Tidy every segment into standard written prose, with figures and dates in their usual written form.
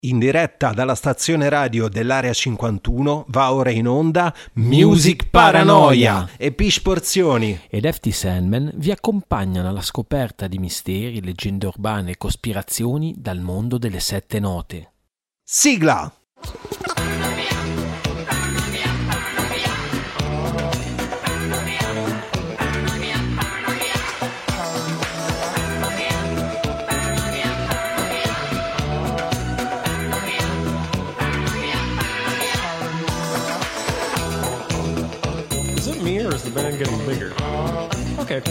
In diretta dalla stazione radio dell'Area 51 va ora in onda Music Paranoia e Pish Porzioni ed FT Sandman vi accompagnano alla scoperta di misteri, leggende urbane e cospirazioni dal mondo delle sette note. Sigla! Or is the band getting bigger? Okay.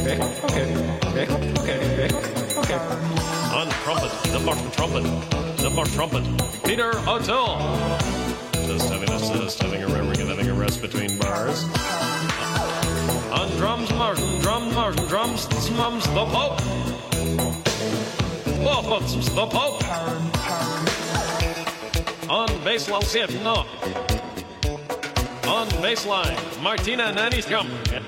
On trumpet, the bar trumpet, Peter O'Toole. Just having a remembering and having a rest between bars. On drums, Martin, drums, mums, the Pope. Wolfens, the Pope. On bass, no. On baseline, Martina Naniskam.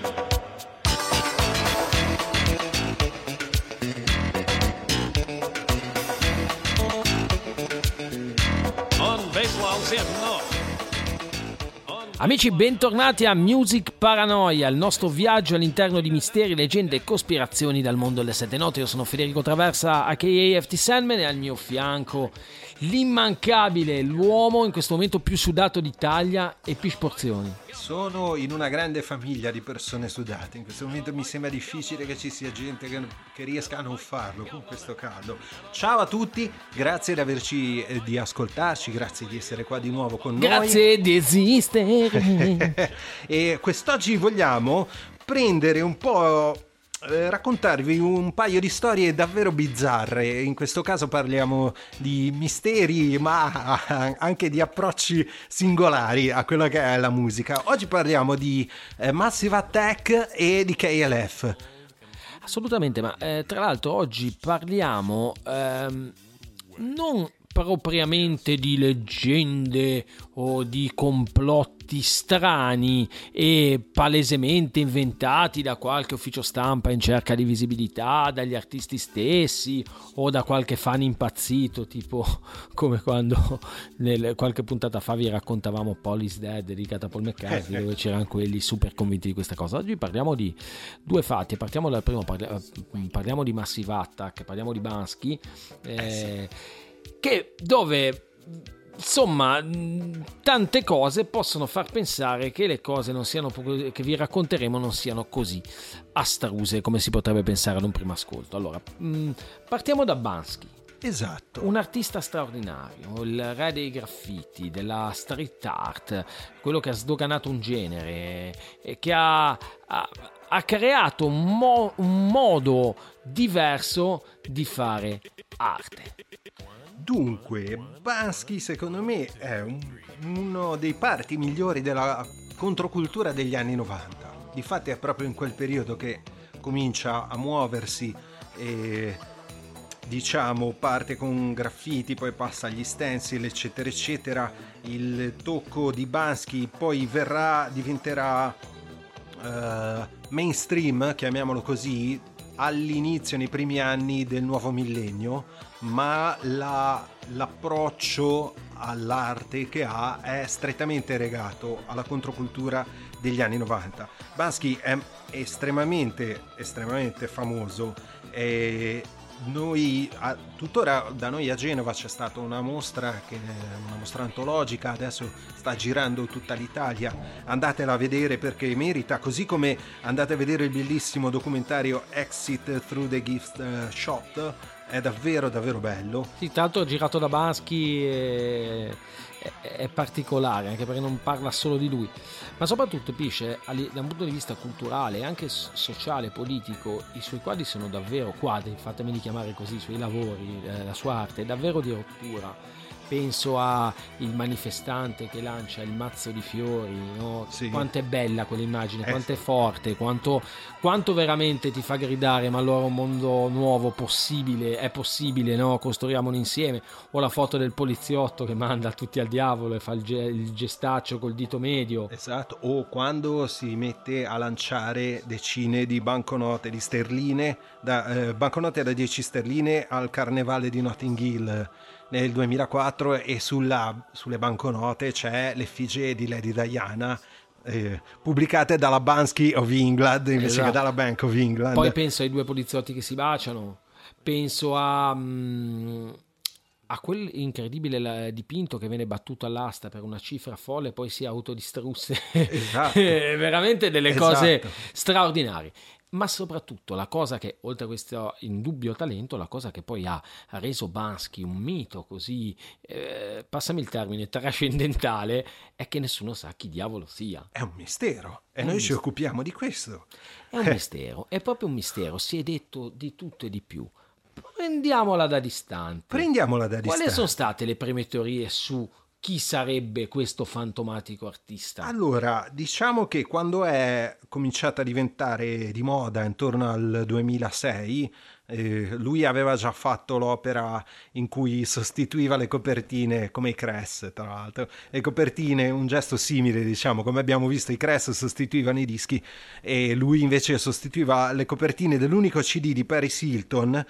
On baseline, no. Amici, bentornati a Music Paranoia, il nostro viaggio all'interno di misteri, leggende e cospirazioni dal mondo delle sette note. Io sono Federico Traversa, a.k.a. FT Sandman, e al mio fianco l'immancabile, l'uomo in questo momento più sudato d'Italia, e Pish Porzioni. Sono in una grande famiglia di persone sudate. In questo momento mi sembra difficile che ci sia gente che riesca a non farlo con questo caldo. Ciao a tutti, grazie di ascoltarci, grazie di essere qua di nuovo con noi. Grazie di esistere. E quest'oggi vogliamo prendere un po', raccontarvi un paio di storie davvero bizzarre. In questo caso parliamo di misteri, ma anche di approcci singolari a quello che è la musica. Oggi parliamo di Massive Attack e di KLF. Assolutamente, ma tra l'altro oggi parliamo non propriamente di leggende o di complotti strani e palesemente inventati da qualche ufficio stampa in cerca di visibilità, dagli artisti stessi o da qualche fan impazzito, tipo come quando qualche puntata fa vi raccontavamo Paul is Dead dedicata a Paul McCartney, dove c'erano quelli super convinti di questa cosa. Oggi parliamo di due fatti. Partiamo dal primo, parliamo di Massive Attack, parliamo di Bansky, che dove insomma tante cose possono far pensare che le cose non siano, che vi racconteremo, non siano così astruse come si potrebbe pensare ad un primo ascolto. Allora, partiamo da Bansky. Esatto. Un artista straordinario, il re dei graffiti, della street art, quello che ha sdoganato un genere e che ha creato un modo diverso di fare arte. Dunque, Bansky secondo me è uno dei parti migliori della controcultura degli anni 90. Difatti è proprio in quel periodo che comincia a muoversi e diciamo parte con graffiti, poi passa agli stencil eccetera eccetera. Il tocco di Bansky poi diventerà mainstream, chiamiamolo così, all'inizio, nei primi anni del nuovo millennio, ma l'approccio all'arte che ha è strettamente legato alla controcultura degli anni 90. Bansky è estremamente famoso e tuttora da noi a Genova c'è stata una mostra antologica, adesso sta girando tutta l'Italia, andatela a vedere perché merita, così come andate a vedere il bellissimo documentario Exit Through the Gift Shop, è davvero bello. Sì, tanto girato da Bansky è particolare, anche perché non parla solo di lui, ma soprattutto Pisce da un punto di vista culturale e anche sociale, politico, i suoi quadri sono davvero quadri, fatemi chiamare così, i suoi lavori, la sua arte è davvero di rottura. Penso a il manifestante che lancia il mazzo di fiori, no? Sì. Quanto è bella quell'immagine, quanto è forte, quanto veramente ti fa gridare ma allora un mondo nuovo possibile, è possibile, no? Costruiamolo insieme. O la foto del poliziotto che manda tutti al diavolo e fa il gestaccio col dito medio. Esatto, o quando si mette a lanciare decine di banconote di sterline, banconote da 10 sterline al carnevale di Notting Hill nel 2004 e sulle banconote c'è l'effigie di Lady Diana, pubblicate dalla Banksy of England invece che dalla Bank of England. Poi penso ai due poliziotti che si baciano, penso a quel incredibile dipinto che viene battuto all'asta per una cifra folle e poi si autodistrusse. Esatto. Veramente delle cose straordinarie. Ma soprattutto la cosa che, oltre a questo indubbio talento, la cosa che poi ha reso Banksy un mito così, passami il termine, trascendentale, è che nessuno sa chi diavolo sia. È un mistero e noi ci occupiamo di questo. È un mistero, è proprio un mistero, si è detto di tutto e di più. Prendiamola da distante. Quali sono state le prime teorie su chi sarebbe questo fantomatico artista? Allora, diciamo che quando è cominciata a diventare di moda intorno al 2006, lui aveva già fatto l'opera in cui sostituiva le copertine, come i Cress tra l'altro, le copertine, un gesto simile, diciamo, come abbiamo visto i Cress sostituivano i dischi e lui invece sostituiva le copertine dell'unico CD di Paris Hilton,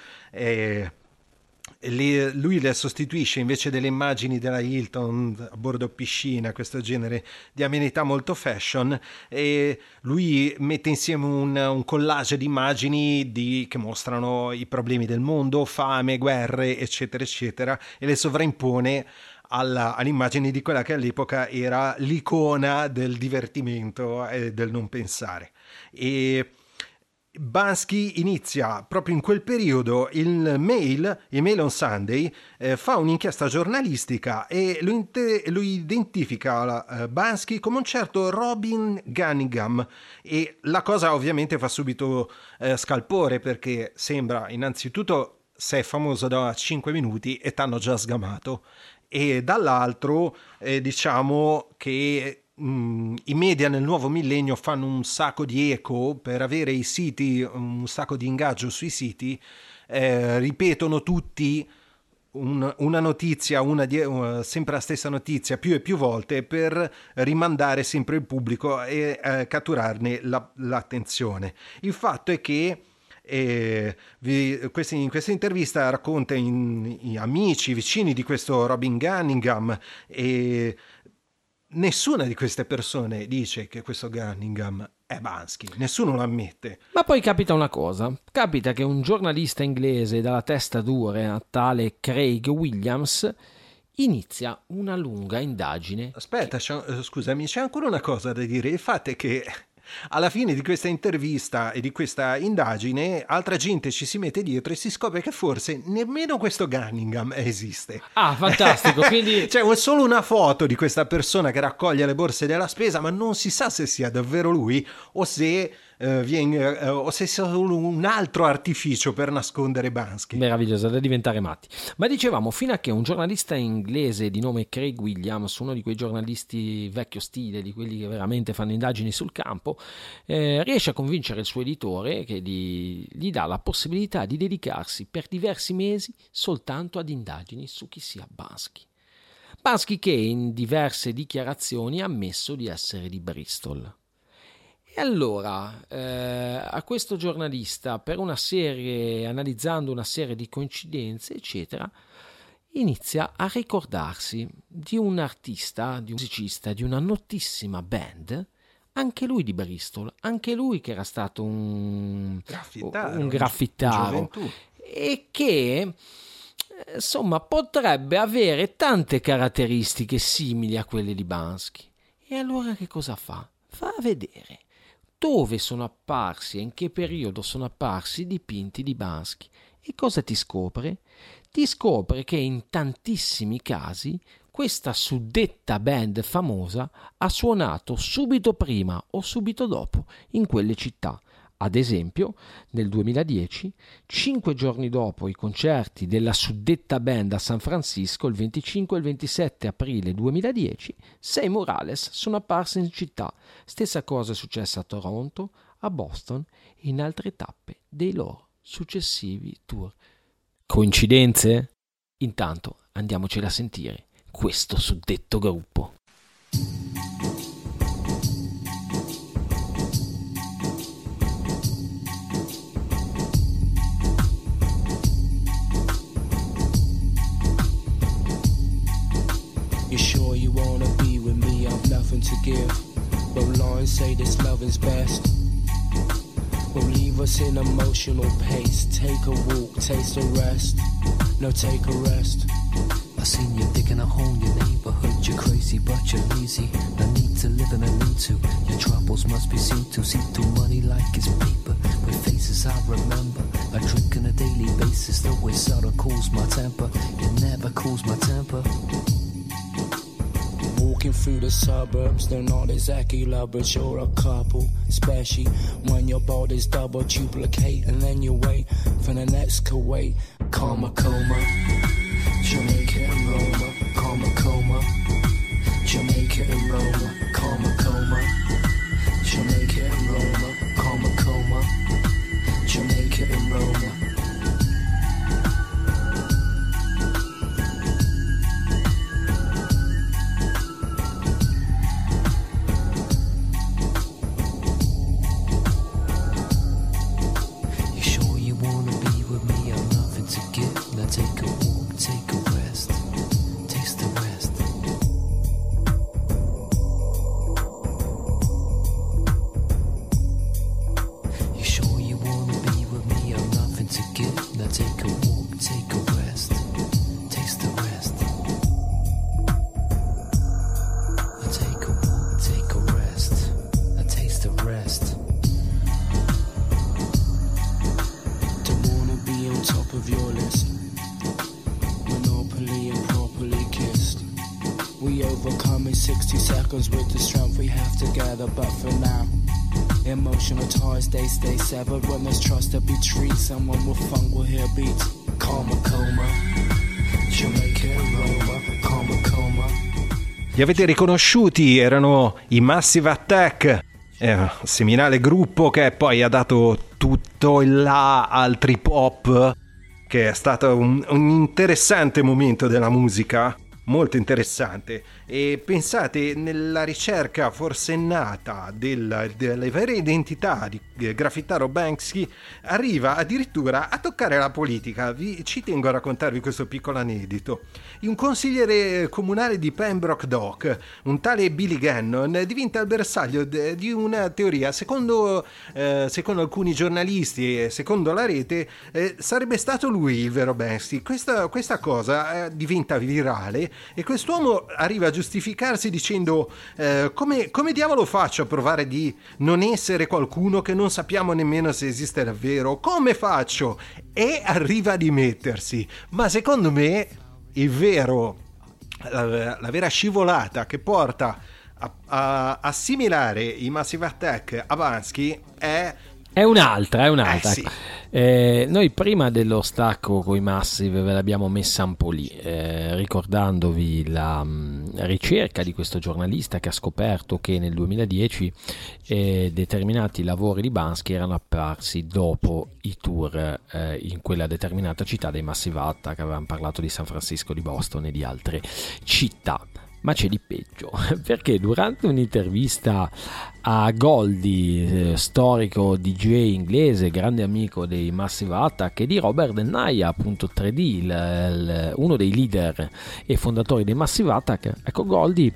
lui le sostituisce invece delle immagini della Hilton a bordo piscina, questo genere di amenità molto fashion, e lui mette insieme un collage di immagini che mostrano i problemi del mondo, fame, guerre, eccetera eccetera, e le sovraimpone all'immagine di quella che all'epoca era l'icona del divertimento e del non pensare. E Banksy inizia proprio in quel periodo il Mail on Sunday, fa un'inchiesta giornalistica e lo identifica Banksy come un certo Robin Cunningham, e la cosa ovviamente fa subito scalpore, perché sembra, innanzitutto sei famoso da 5 minuti e t'hanno già sgamato, e dall'altro diciamo che i media nel nuovo millennio fanno un sacco di eco per avere i siti, un sacco di ingaggio sui siti, ripetono tutti una notizia, sempre la stessa notizia più e più volte per rimandare sempre il pubblico e catturarne l'attenzione. Il fatto è che in questa intervista racconta amici, vicini di questo Robin Cunningham, e nessuna di queste persone dice che questo Cunningham è Banksy, nessuno lo ammette. Ma poi capita una cosa, capita che un giornalista inglese dalla testa dura, tale Craig Williams, inizia una lunga indagine. Aspetta, scusami, c'è ancora una cosa da dire. Il fatto è che alla fine di questa intervista e di questa indagine altra gente ci si mette dietro e si scopre che forse nemmeno questo Cunningham esiste. Ah, fantastico. Quindi c'è solo una foto di questa persona che raccoglie le borse della spesa, ma non si sa se sia davvero lui o se sia solo un altro artificio per nascondere Banksy. Meraviglioso, da diventare matti. Ma dicevamo, fino a che un giornalista inglese di nome Craig Williams, uno di quei giornalisti vecchio stile, di quelli che veramente fanno indagini sul campo, riesce a convincere il suo editore che gli dà la possibilità di dedicarsi per diversi mesi soltanto ad indagini su chi sia Banksy. Banksy, che in diverse dichiarazioni ha ammesso di essere di Bristol. E allora a questo giornalista, analizzando una serie di coincidenze eccetera, inizia a ricordarsi di un artista, di un musicista di una notissima band, anche lui di Bristol, anche lui che era stato un graffitaro e che insomma potrebbe avere tante caratteristiche simili a quelle di Banksy. E allora che cosa fa? Fa a vedere dove sono apparsi e in che periodo sono apparsi i dipinti di Banksy. E cosa ti scopre? Ti scopre che in tantissimi casi questa suddetta band famosa ha suonato subito prima o subito dopo in quelle città. Ad esempio, nel 2010, 5 giorni dopo i concerti della suddetta band a San Francisco, il 25 e il 27 aprile 2010, 6 murales sono apparsi in città. Stessa cosa è successa a Toronto, a Boston e in altre tappe dei loro successivi tour. Coincidenze? Intanto andiamocela a sentire questo suddetto gruppo. You sure you wanna be with me? I've nothing to give. But lines say this loving's best. Will leave us in emotional pace. Take a walk, taste a rest. No, take a rest. I seen you digging a hole in your neighborhood. You're crazy, but you're lazy. No need to live in a need to. Your troubles must be seen to. See through money like it's paper. With faces I remember. I drink on a daily basis. The way soda cools my temper. It never cools my temper. Walking through the suburbs, they're not exactly lovers, you're a couple. Especially when your body's double duplicate. And then you wait for the next Kuwait. Karma coma, Jamaica and Roma. Karma coma, Jamaica and Roma. Karma coma, Jamaica and Roma. Karma coma, Jamaica and Roma. Take a walk, take a rest, taste the rest. You sure you wanna be with me? I've nothing to give. Now take a walk, take a rest, taste the rest. Now take a walk, take a rest, now taste the rest. Don't wanna be on top of your list. We overcome in 60 seconds with the strength we have together. But for now, emotional ties, they stay severed. When there's trust to be treated, someone with funk will hear beats. Karma coma, Jamaica and Roma. Karma coma. Li avete riconosciuti? Erano i Massive Attack, seminale gruppo che poi ha dato tutto il là al trip hop, che è stato un interessante momento della musica. Molto interessante. E pensate, nella ricerca forsennata della vera identità di Graffitaro Banksy, arriva addirittura a toccare la politica. Ci tengo a raccontarvi questo piccolo aneddoto. Un consigliere comunale di Pembroke Dock, un tale Billy Gannon, diventa il bersaglio di una teoria. Secondo alcuni giornalisti e secondo la rete, sarebbe stato lui il vero Banksy. Questa cosa diventa virale e quest'uomo arriva a giustificarsi dicendo come diavolo faccio a provare di non essere qualcuno che non sappiamo nemmeno se esiste davvero? Come faccio? E arriva a dimettersi. Ma secondo me la vera scivolata che porta a assimilare i Massive Attack a Banksy è un'altra. Sì. Noi prima dello stacco coi Massive ve l'abbiamo messa un po' lì, ricordandovi la ricerca di questo giornalista che ha scoperto che nel 2010 determinati lavori di Banksy erano apparsi dopo i tour in quella determinata città dei Massive Attack. Avevamo parlato di San Francisco, di Boston e di altre città. Ma c'è di peggio, perché durante un'intervista a Goldie, storico DJ inglese, grande amico dei Massive Attack, e di Robert Del Naja, appunto 3D, uno dei leader e fondatori dei Massive Attack, ecco Goldie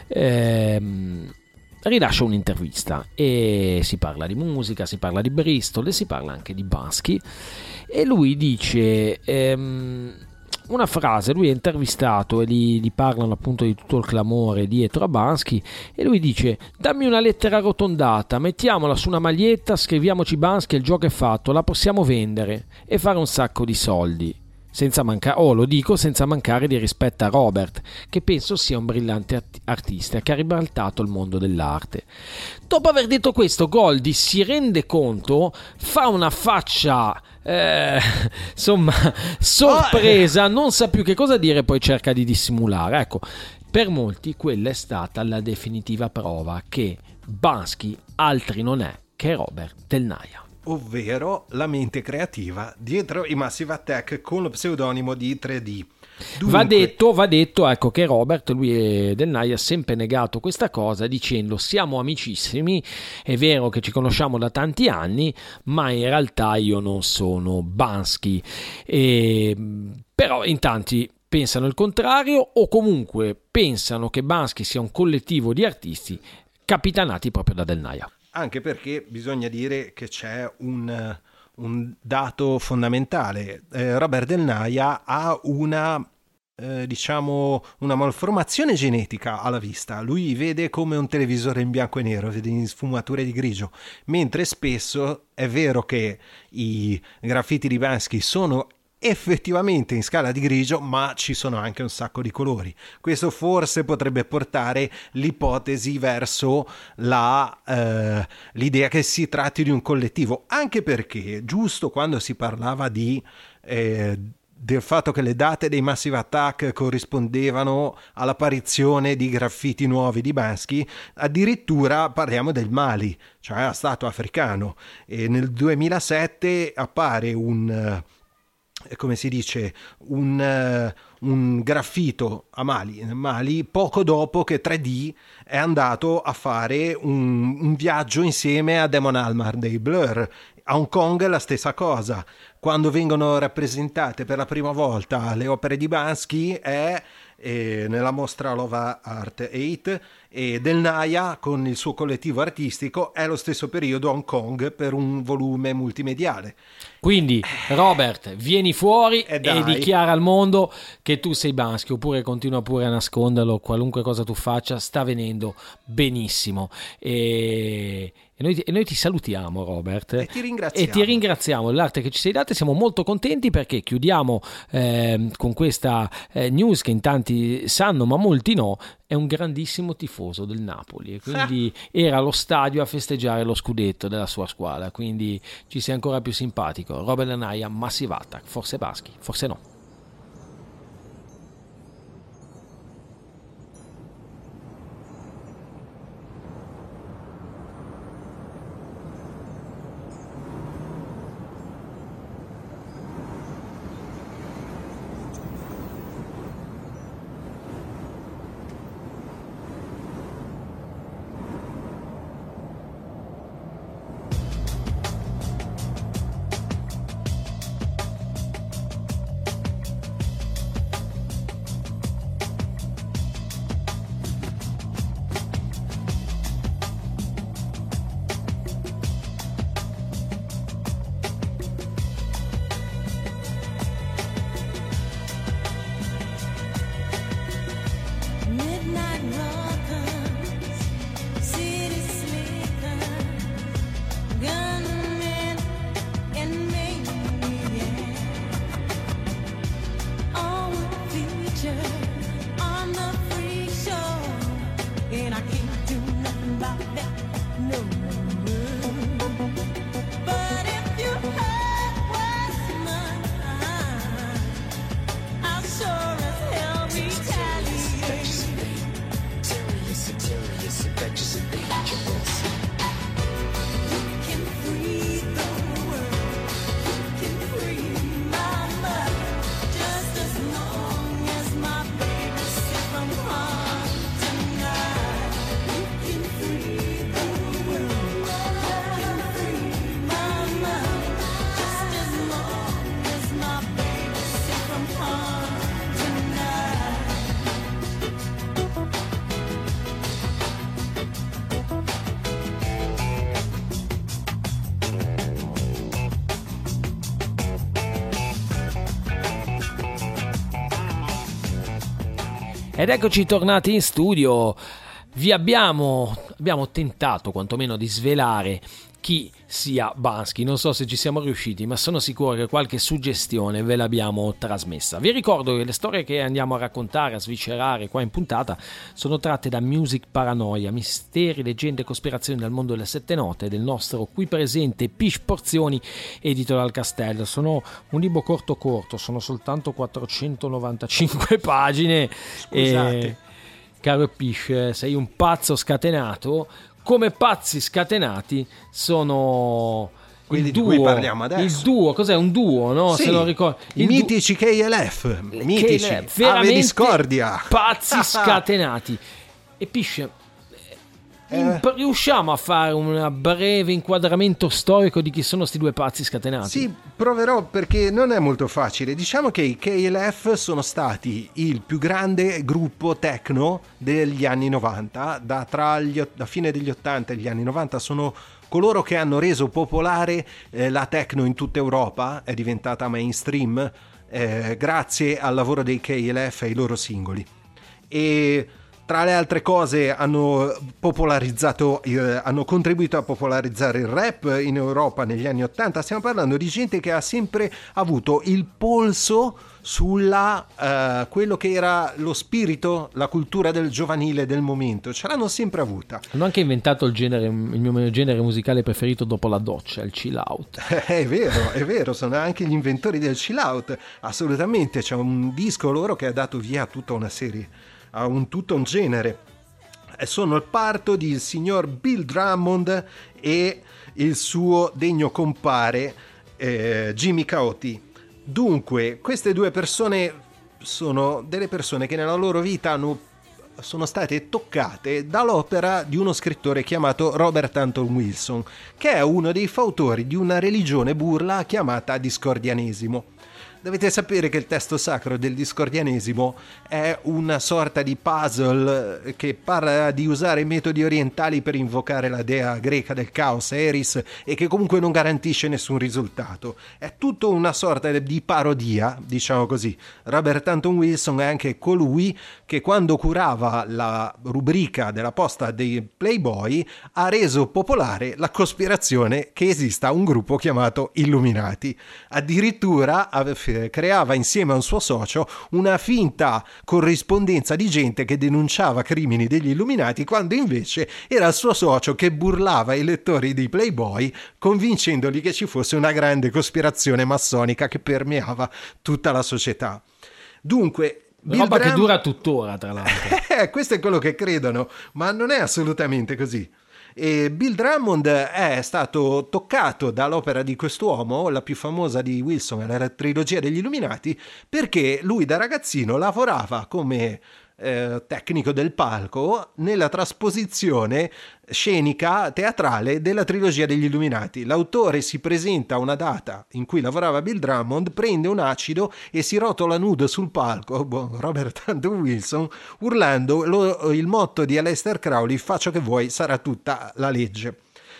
rilascia un'intervista e si parla di musica, si parla di Bristol e si parla anche di Banksy, e lui dice una frase. Lui è intervistato e gli parlano appunto di tutto il clamore dietro a Banksy, e lui dice: dammi una lettera arrotondata, mettiamola su una maglietta, scriviamoci Banksy, il gioco è fatto, la possiamo vendere e fare un sacco di soldi, senza mancare, lo dico senza mancare di rispetto a Robert, che penso sia un brillante artista che ha ribaltato il mondo dell'arte. Dopo aver detto questo, Goldie si rende conto, fa una faccia insomma sorpresa, non sa più che cosa dire, poi cerca di dissimulare. Ecco, per molti quella è stata la definitiva prova che Banksy altri non è che Robert Del Naja, ovvero la mente creativa dietro i Massive Attack con lo pseudonimo di 3D. Dunque, va detto ecco che Robert, lui e Del Naja, ha sempre negato questa cosa dicendo: siamo amicissimi, è vero che ci conosciamo da tanti anni, ma in realtà io non sono Banksy. Però in tanti pensano il contrario o comunque pensano che Bansky sia un collettivo di artisti capitanati proprio da Del Naja. Anche perché bisogna dire che c'è un dato fondamentale. Robert Del Naja ha una malformazione genetica alla vista. Lui vede come un televisore in bianco e nero, vede in sfumature di grigio, mentre spesso è vero che i graffiti di Bansky sono effettivamente in scala di grigio, ma ci sono anche un sacco di colori. Questo forse potrebbe portare l'ipotesi verso l'idea che si tratti di un collettivo, anche perché giusto quando si parlava del fatto che le date dei Massive Attack corrispondevano all'apparizione di graffiti nuovi di Bansky, addirittura parliamo del Mali, cioè a stato africano, e nel 2007 appare un graffito a Mali poco dopo che 3D è andato a fare un viaggio insieme a Damon Albarn dei Blur. A Hong Kong la stessa cosa, quando vengono rappresentate per la prima volta le opere di Bansky è nella mostra Love Art 8, e Del Naja con il suo collettivo artistico è lo stesso periodo a Hong Kong per un volume multimediale. Quindi Robert, vieni fuori e dichiara al mondo che tu sei Bansky, oppure continua pure a nasconderlo, qualunque cosa tu faccia sta venendo benissimo. E noi ti salutiamo, Robert, e ti ringraziamo dell'arte che ci sei data. Siamo molto contenti perché chiudiamo con questa news che in tanti sanno ma molti no. È un grandissimo tifoso del Napoli e quindi era allo stadio a festeggiare lo scudetto della sua squadra, quindi ci sei ancora più simpatico. Robert Del Naja, Massive Attack, forse Bansky, forse no. Ed eccoci tornati in studio. Abbiamo tentato quantomeno di svelare chi sia Bansky. Non so se ci siamo riusciti, ma sono sicuro che qualche suggestione ve l'abbiamo trasmessa. Vi ricordo che le storie che andiamo a raccontare, a sviscerare qua in puntata, sono tratte da Music Paranoia, misteri, leggende e cospirazioni dal mondo delle sette note, del nostro qui presente Pish Porzioni, edito dal Castello. Sono un libro corto, sono soltanto 495 pagine. Scusate. Caro Pish, sei un pazzo scatenato. Come pazzi scatenati sono quelli il duo, di cui parliamo adesso. Il duo, cos'è un duo, no? Sì, se lo ricordo. I mitici KLF, mitici, Ave Discordia. Pazzi scatenati. E Pish, Riusciamo a fare un breve inquadramento storico di chi sono sti due pazzi scatenati? Sì, proverò, perché non è molto facile. Diciamo che i KLF sono stati il più grande gruppo techno degli anni 90, tra la fine degli 80 e gli anni 90 sono coloro che hanno reso popolare la techno in tutta Europa, è diventata mainstream grazie al lavoro dei KLF e ai loro singoli. E tra le altre cose hanno contribuito a popolarizzare il rap in Europa negli anni 80. Stiamo parlando di gente che ha sempre avuto il polso sulla quello che era lo spirito, la cultura del giovanile del momento. Ce l'hanno sempre avuta. Hanno anche inventato il mio genere musicale preferito dopo la doccia, il chill out. È vero, sono anche gli inventori del chill out, assolutamente. C'è un disco loro che ha dato via a tutta una serie, a tutto un genere. Sono il parto di il signor Bill Drummond e il suo degno compare Jimmy Cauty. Dunque, queste due persone sono delle persone che nella loro vita sono state toccate dall'opera di uno scrittore chiamato Robert Anton Wilson, che è uno dei fautori di una religione burla chiamata discordianesimo. Dovete sapere che il testo sacro del discordianesimo è una sorta di puzzle che parla di usare metodi orientali per invocare la dea greca del caos, Eris, e che comunque non garantisce nessun risultato. È tutto una sorta di parodia, diciamo così. Robert Anton Wilson è anche colui che, quando curava la rubrica della posta dei Playboy, ha reso popolare la cospirazione che esista un gruppo chiamato Illuminati. Addirittura creava insieme a un suo socio una finta corrispondenza di gente che denunciava crimini degli Illuminati, quando invece era il suo socio che burlava i lettori di Playboy, convincendoli che ci fosse una grande cospirazione massonica che permeava tutta la società. Dunque, roba che dura tuttora, tra l'altro. Questo è quello che credono, ma non è assolutamente così. E Bill Drummond è stato toccato dall'opera di quest'uomo, la più famosa di Wilson, la trilogia degli Illuminati, perché lui da ragazzino lavorava come tecnico del palco nella trasposizione scenica teatrale della trilogia degli Illuminati. L'autore si presenta a una data in cui lavorava Bill Drummond, prende un acido e si rotola nudo sul palco, Robert Anton Wilson, urlando il motto di Aleister Crowley: faccio che vuoi, sarà tutta la legge.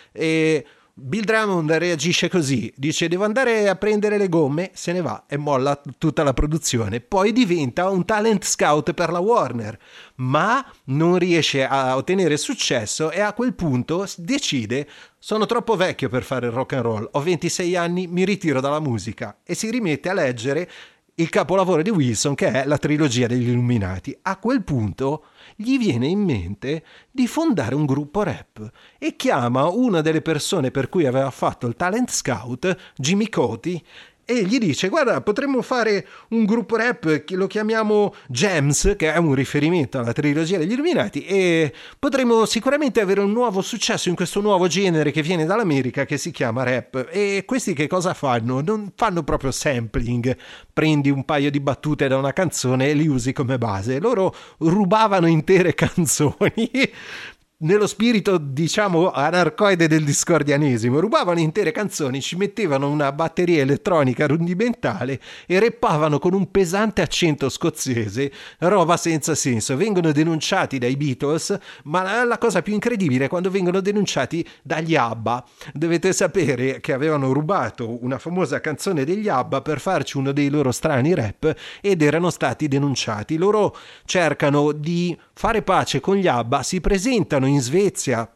E Bill Drummond reagisce così, dice: devo andare a prendere le gomme, se ne va e molla tutta la produzione. Poi diventa un talent scout per la Warner, ma non riesce a ottenere successo e a quel punto decide: sono troppo vecchio per fare il rock and roll, ho 26 anni, mi ritiro dalla musica, e si rimette a leggere il capolavoro di Wilson, che è la trilogia degli Illuminati. A quel punto gli viene in mente di fondare un gruppo rap e chiama una delle persone per cui aveva fatto il talent scout, Jimmy Cauty, e gli dice: guarda, potremmo fare un gruppo rap che lo chiamiamo Gems, che è un riferimento alla trilogia degli Illuminati, e potremmo sicuramente avere un nuovo successo in questo nuovo genere che viene dall'America, che si chiama rap. E questi che cosa fanno? Non fanno proprio sampling, prendi un paio di battute da una canzone e li usi come base. Loro rubavano intere canzoni nello spirito, diciamo, anarcoide del discordianesimo. Rubavano intere canzoni, ci mettevano una batteria elettronica rudimentale e rappavano con un pesante accento scozzese, roba senza senso. Vengono denunciati dai Beatles, ma la cosa più incredibile è quando vengono denunciati dagli ABBA. Dovete sapere che avevano rubato una famosa canzone degli ABBA per farci uno dei loro strani rap ed erano stati denunciati. Loro cercano di fare pace con gli ABBA, si presentano in Svezia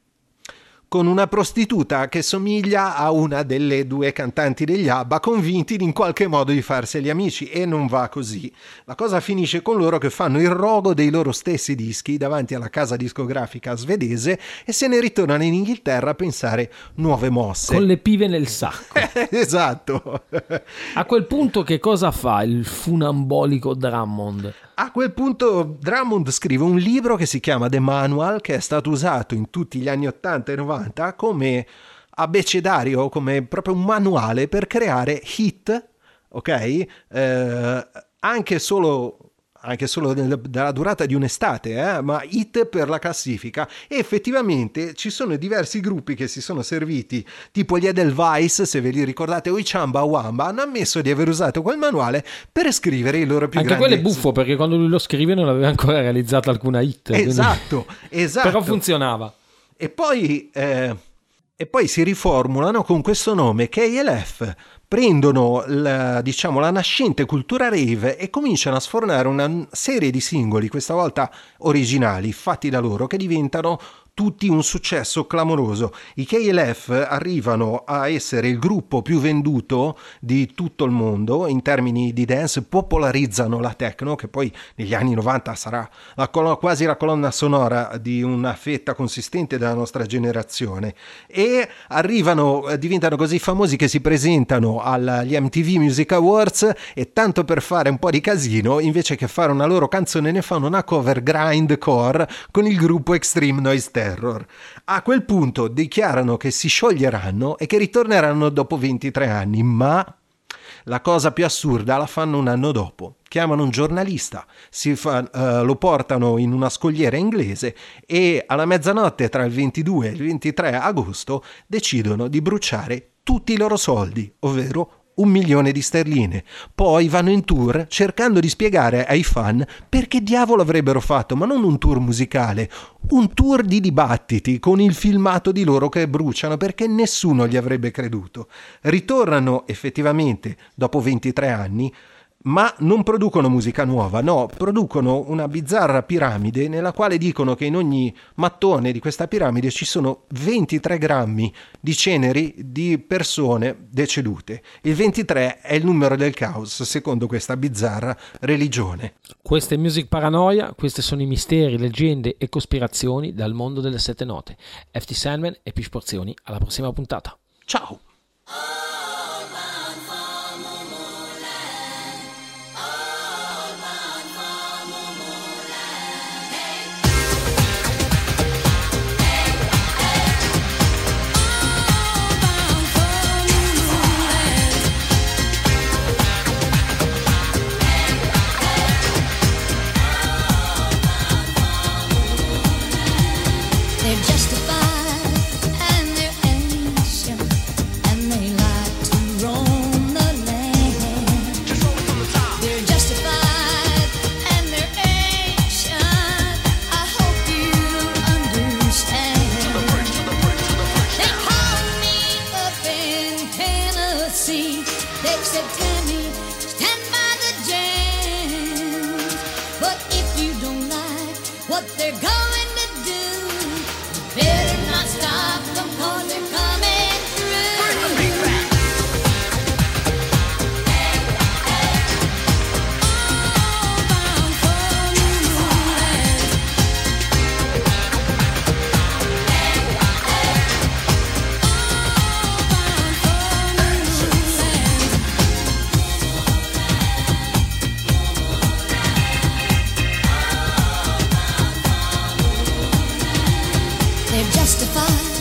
con una prostituta che somiglia a una delle due cantanti degli ABBA, convinti in qualche modo di farseli amici, e non va così. La cosa finisce con loro che fanno il rogo dei loro stessi dischi davanti alla casa discografica svedese e se ne ritornano in Inghilterra a pensare nuove mosse. Con le pive nel sacco. Esatto. A quel punto che cosa fa il funambolico Drummond? A quel punto Drummond scrive un libro che si chiama The Manual, che è stato usato in tutti gli anni 80 e 90 come abbecedario, come proprio un manuale per creare hit, ok? Anche solo anche solo della durata di un'estate, ma hit per la classifica. E effettivamente ci sono diversi gruppi che si sono serviti, tipo gli Edelweiss, se ve li ricordate, o i Chamba Wamba, hanno ammesso di aver usato quel manuale per scrivere i loro più anche grandi. Quello è buffo, perché quando lui lo scrive non aveva ancora realizzato alcuna hit. Esatto. Però funzionava. E poi si riformulano con questo nome, KLF. Prendono la nascente cultura rave e cominciano a sfornare una serie di singoli, questa volta originali, fatti da loro, che diventano tutti un successo clamoroso. I KLF arrivano a essere il gruppo più venduto di tutto il mondo in termini di dance, popolarizzano la techno, che poi negli anni 90 sarà quasi la colonna sonora di una fetta consistente della nostra generazione, e diventano così famosi che si presentano agli MTV Music Awards e, tanto per fare un po' di casino, invece che fare una loro canzone ne fanno una cover grindcore con il gruppo Extreme Noise Terror. A quel punto dichiarano che si scioglieranno e che ritorneranno dopo 23 anni, ma la cosa più assurda la fanno un anno dopo. Chiamano un giornalista, lo portano in una scogliera inglese e alla mezzanotte tra il 22 e il 23 agosto decidono di bruciare tutti i loro soldi, ovvero 1 milione di sterline. Poi vanno in tour cercando di spiegare ai fan perché diavolo avrebbero fatto, ma non un tour musicale, un tour di dibattiti con il filmato di loro che bruciano, perché nessuno gli avrebbe creduto. Ritornano effettivamente dopo 23 anni, ma non producono musica nuova, no, producono una bizzarra piramide nella quale dicono che in ogni mattone di questa piramide ci sono 23 grammi di ceneri di persone decedute. Il 23 è il numero del caos, secondo questa bizzarra religione. Questa è Music Paranoia, questi sono i misteri, leggende e cospirazioni dal mondo delle 7 note. FT Sandman e Pish Porzioni, alla prossima puntata. Ciao! They're justified and they're ancient, and they like to roam the land. They're justified and they're ancient, I hope you understand. They called me up in Tennessee. They said, Tammy, stand by the jams. But if you don't like what they're going to do, better not stop them, 'cause they're coming through. Bring the beat back. All bound for moonland. They're justified